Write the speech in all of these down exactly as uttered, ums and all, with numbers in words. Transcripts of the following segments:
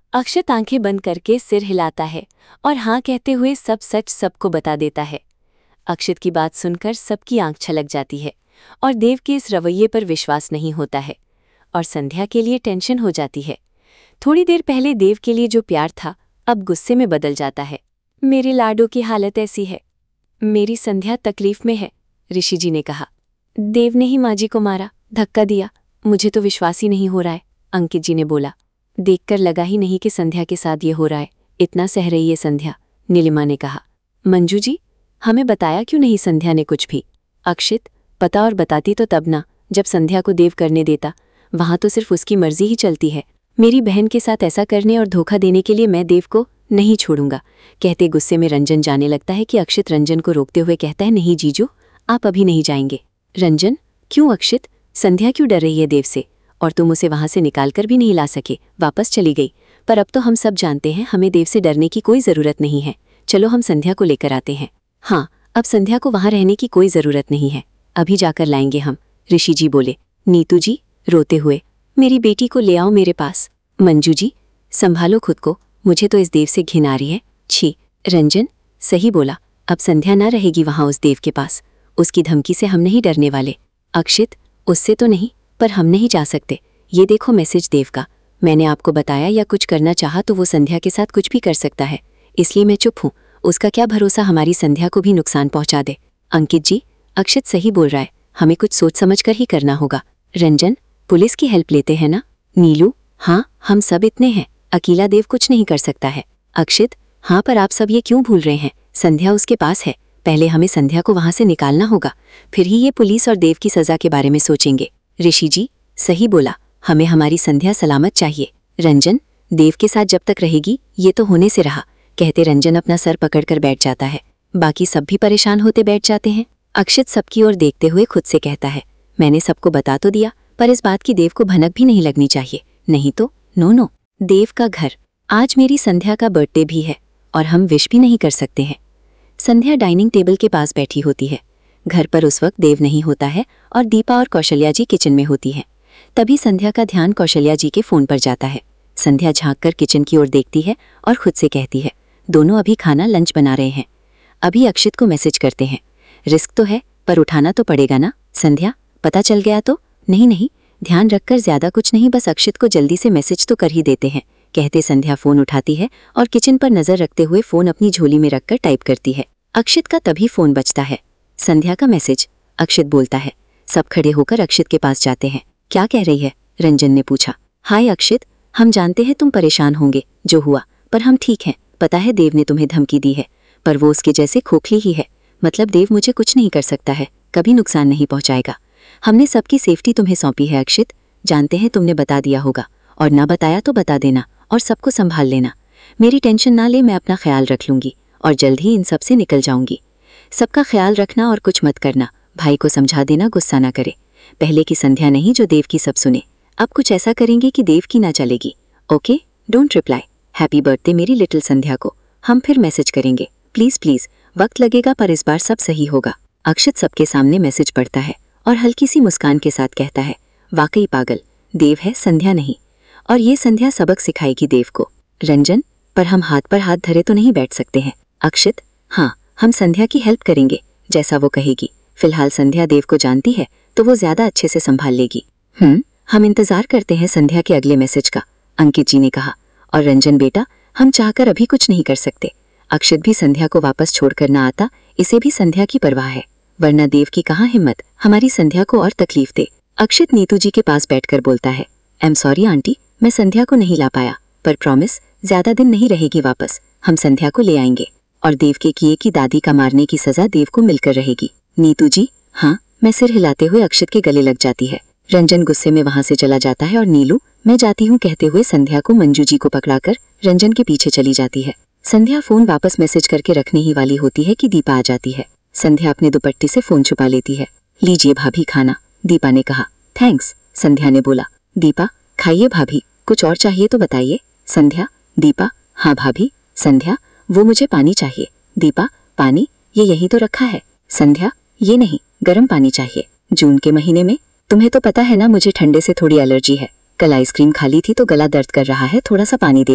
अक्षत आंखें बंद करके सिर हिलाता है और हाँ कहते हुए सब सच सबको बता देता है। अक्षत की बात सुनकर सबकी आंख छलक जाती है और देव के इस रवैये पर विश्वास नहीं होता है और संध्या के लिए टेंशन हो जाती है। थोड़ी देर पहले देव के लिए जो प्यार था अब गुस्से में बदल जाता है। मेरे लाडो की हालत ऐसी है, मेरी संध्या तकलीफ में है, ऋषि जी ने कहा। देव ने ही माँ जी को मारा, धक्का दिया, मुझे तो विश्वास ही नहीं हो रहा है, अंकित जी ने बोला। देखकर लगा ही नहीं कि संध्या के साथ ये हो रहा है, इतना सह रही है संध्या, नीलिमा ने कहा। मंजू जी, हमें बताया क्यों नहीं संध्या ने कुछ भी? अक्षित, पता और बताती तो तब ना, जब संध्या को देव करने देता। वहां तो सिर्फ उसकी मर्जी ही चलती है। मेरी बहन के साथ ऐसा करने और धोखा देने के लिए मैं देव को नहीं छोड़ूंगा, कहते गुस्से में रंजन जाने लगता है कि अक्षित रंजन को रोकते हुए कहता है, नहीं जीजू, आप अभी नहीं जाएंगे। रंजन, क्यों अक्षित? संध्या क्यों डर रही है देव से? और तुम उसे वहां से निकाल कर भी नहीं ला सके, वापस चली गई। पर अब तो हम सब जानते हैं हमें देव से डरने की कोई ज़रूरत नहीं है। चलो हम संध्या को लेकर आते हैं। हाँ, अब संध्या को वहां रहने की कोई ज़रूरत नहीं है, अभी जाकर लाएंगे हम, ऋषि जी बोले। नीतू जी, रोते हुए, मेरी बेटी को ले आओ मेरे पास। मंजू जी, संभालो खुद को, मुझे तो इस देव से घिन आ रही है, छी। रंजन, सही बोला, अब संध्या ना रहेगी वहां उस देव के पास, उसकी धमकी से हम नहीं डरने वाले। अक्षित, उससे तो नहीं, पर हम नहीं जा सकते। ये देखो मैसेज देव का, मैंने आपको बताया या कुछ करना चाहा तो वो संध्या के साथ कुछ भी कर सकता है, इसलिए मैं चुप हूँ। उसका क्या भरोसा हमारी संध्या को भी नुकसान पहुंचा दे। अंकित जी, अक्षित सही बोल रहा है, हमें कुछ सोच समझ कर ही करना होगा। रंजन, पुलिस की हेल्प लेते हैं ना? नीलू, हाँ, हम सब इतने हैं, अकेला देव कुछ नहीं कर सकता है। अक्षित, हाँ, पर आप सब ये क्यों भूल रहे हैं, संध्या उसके पास है, पहले हमें संध्या को वहां से निकालना होगा, फिर ही ये पुलिस और देव की सजा के बारे में सोचेंगे। ऋषि जी, सही बोला, हमें हमारी संध्या सलामत चाहिए। रंजन, देव के साथ जब तक रहेगी ये तो होने से रहा, कहते रंजन अपना सर पकड़कर बैठ जाता है। बाकी सब भी परेशान होते बैठ जाते हैं। अक्षित सबकी ओर देखते हुए खुद से कहता है, मैंने सबको बता तो दिया, पर इस बात की देव को भनक भी नहीं लगनी चाहिए, नहीं तो नो नो। देव का घर, आज मेरी संध्या का बर्थडे भी है और हम विश भी नहीं कर सकते हैं। संध्या डाइनिंग टेबल के पास बैठी होती है। घर पर उस वक्त देव नहीं होता है और दीपा और कौशल्या जी किचन में होती हैं। तभी संध्या का ध्यान कौशल्या जी के फोन पर जाता है। संध्या झांककर किचन की ओर देखती है और खुद से कहती है, दोनों अभी खाना लंच बना रहे हैं, अभी अक्षित को मैसेज करते हैं। रिस्क तो है, पर उठाना तो पड़ेगा ना। संध्या, पता चल गया तो? नहीं नहीं, ध्यान रखकर ज्यादा कुछ नहीं, बस अक्षित को जल्दी से मैसेज तो कर ही देते हैं, कहते संध्या फोन उठाती है और किचन पर नजर रखते हुए फोन अपनी झोली में रखकर टाइप करती है। अक्षित का तभी फोन बजता है। संध्या का मैसेज, अक्षित बोलता है। सब खड़े होकर अक्षित के पास जाते हैं। क्या कह रही है? रंजन ने पूछा। हाय अक्षित, हम जानते हैं तुम परेशान होंगे जो हुआ, पर हम ठीक हैं। पता है देव ने तुम्हें धमकी दी है, पर वो उसके जैसे खोखली ही है। मतलब देव मुझे कुछ नहीं कर सकता है, कभी नुकसान नहीं पहुंचाएगा। हमने सबकी सेफ्टी तुम्हें सौंपी है अक्षित, जानते हैं तुमने बता दिया होगा, और ना बताया तो बता देना और सबको संभाल लेना। मेरी टेंशन ना ले, मैं अपना ख्याल रख लूंगी और जल्द ही इन सब से निकल जाऊंगी। सबका ख्याल रखना और कुछ मत करना, भाई को समझा देना गुस्सा ना करे। पहले की संध्या नहीं जो देव की सब सुने, अब कुछ ऐसा करेंगे कि देव की ना चलेगी। Okay, don't reply. Happy birthday मेरी लिटिल संध्या को, हम फिर मैसेज करेंगे, प्लीज प्लीज, वक्त लगेगा पर इस बार सब सही होगा। अक्षित सबके सामने मैसेज पढ़ता है और हल्की सी मुस्कान के साथ कहता है, वाकई पागल, देव है संध्या नहीं, और ये संध्या सबक सिखाएगी देव को। रंजन, पर हम हाथ पर हाथ धरे तो नहीं बैठ सकते हैं। अक्षित, हाँ, हम संध्या की हेल्प करेंगे, जैसा वो कहेगी। फिलहाल संध्या देव को जानती है तो वो ज्यादा अच्छे से संभाल लेगी। हम्म हम इंतजार करते हैं संध्या के अगले मैसेज का, अंकित जी ने कहा। और रंजन बेटा, हम चाहकर अभी कुछ नहीं कर सकते। अक्षित भी संध्या को वापस छोड़कर ना आता, इसे भी संध्या की परवाह है, वरना देव की कहाँ हिम्मत हमारी संध्या को और तकलीफ दे। अक्षित नीतू जी के पास बैठकर बोलता है, आई एम सॉरी आंटी, मैं संध्या को नहीं ला पाया, पर प्रॉमिस ज्यादा दिन नहीं रहेगी वापस, हम संध्या को ले आएंगे और देव के किए की दादी का मारने की सजा देव को मिलकर रहेगी। नीतू जी, हाँ, मैं सिर हिलाते हुए अक्षित के गले लग जाती है। रंजन गुस्से में वहां से चला जाता है और नीलू, मैं जाती हूँ कहते हुए संध्या को मंजू जी को पकड़ाकर रंजन के पीछे चली जाती है। संध्या फोन वापस मैसेज करके रखने ही वाली होती है कि दीपा आ जाती है। संध्या अपने दुपट्टे से फोन छुपा लेती है। लीजिए भाभी खाना, दीपा ने कहा। थैंक्स, संध्या ने बोला। दीपा, खाइए भाभी, कुछ और चाहिए तो बताइए। संध्या, दीपा, हाँ भाभी। संध्या, वो मुझे पानी चाहिए। दीपा, पानी? ये यहीं तो रखा है। संध्या, ये नहीं, गर्म पानी चाहिए। जून के महीने में, तुम्हें तो पता है ना मुझे ठंडे से थोड़ी एलर्जी है, कल आइसक्रीम खा ली थी तो गला दर्द कर रहा है, थोड़ा सा पानी दे दो।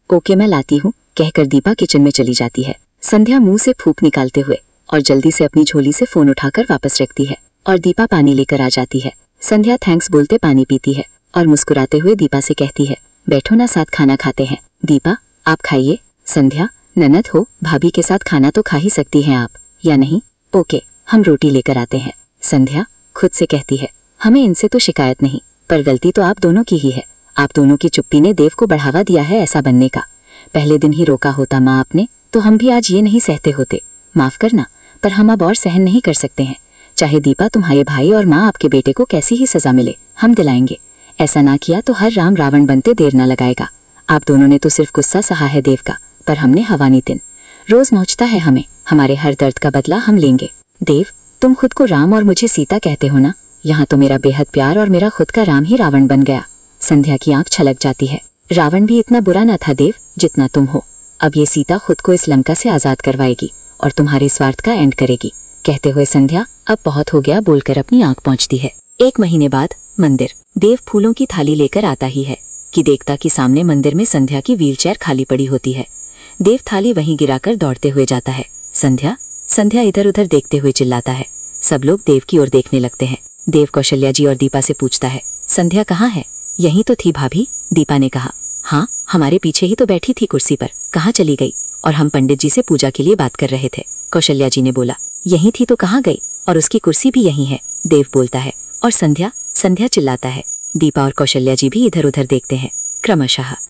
ओके मैं लाती हूँ, कहकर दीपा किचन में चली जाती है। संध्या मुंह से फूंक निकालते हुए और जल्दी से अपनी झोली से फोन उठाकर वापस रखती है और दीपा पानी लेकर आ जाती है। संध्या थैंक्स बोलते पानी पीती है और मुस्कुराते हुए दीपा से कहती है, बैठो ना, साथ खाना खाते हैं। दीपा, आप खाइए। संध्या, ननद हो, भाभी के साथ खाना तो खा ही सकती हैं आप, या नहीं? ओके, हम रोटी लेकर आते हैं। संध्या खुद से कहती है, हमें इनसे तो शिकायत नहीं, पर गलती तो आप दोनों की ही है। आप दोनों की चुप्पी ने देव को बढ़ावा दिया है ऐसा बनने का। पहले दिन ही रोका होता माँ आपने, तो हम भी आज ये नहीं सहते होते। माफ करना, पर हम अब और सहन नहीं कर सकते हैं। चाहे दीपा तुम्हारे भाई और माँ आपके बेटे को कैसी ही सजा मिले, हम दिलाएंगे। ऐसा ना किया तो हर राम रावण बनते देर न लगाएगा। आप दोनों ने तो सिर्फ गुस्सा सहा है देव का, पर हमने हवा नितिन। रोज नोचता है हमें, हमारे हर दर्द का बदला हम लेंगे। देव, तुम खुद को राम और मुझे सीता कहते हो ना, यहाँ तो मेरा बेहद प्यार और मेरा खुद का राम ही रावण बन गया। संध्या की आंख छलक जाती है। रावण भी इतना बुरा न था देव जितना तुम हो। अब ये सीता खुद को इस लंका से आजाद करवाएगी और तुम्हारे स्वार्थ का एंड करेगी। कहते हुए संध्या अब बहुत हो गया बोलकर अपनी आंख पहुंचती है। एक महीने बाद मंदिर। देव फूलों की थाली लेकर आता ही है कि देखता कि सामने मंदिर में संध्या की व्हीलचेयर खाली पड़ी होती है। देव थाली वहीं गिराकर दौड़ते हुए जाता है। संध्या संध्या इधर उधर देखते हुए चिल्लाता है। सब लोग देव की ओर देखने लगते हैं। देव कौशल्या जी और दीपा से पूछता है, संध्या कहाँ है? यहीं तो थी भाभी, दीपा ने कहा। हाँ, हमारे पीछे ही तो बैठी थी कुर्सी पर, कहाँ चली गई? और हम पंडित जी से पूजा के लिए बात कर रहे थे, कौशल्या जी ने बोला। यहीं थी तो कहाँ गई? और उसकी कुर्सी भी यहीं है, देव बोलता है। और संध्या संध्या चिल्लाता है। दीपा और कौशल्या जी भी इधर उधर देखते हैं। क्रमशः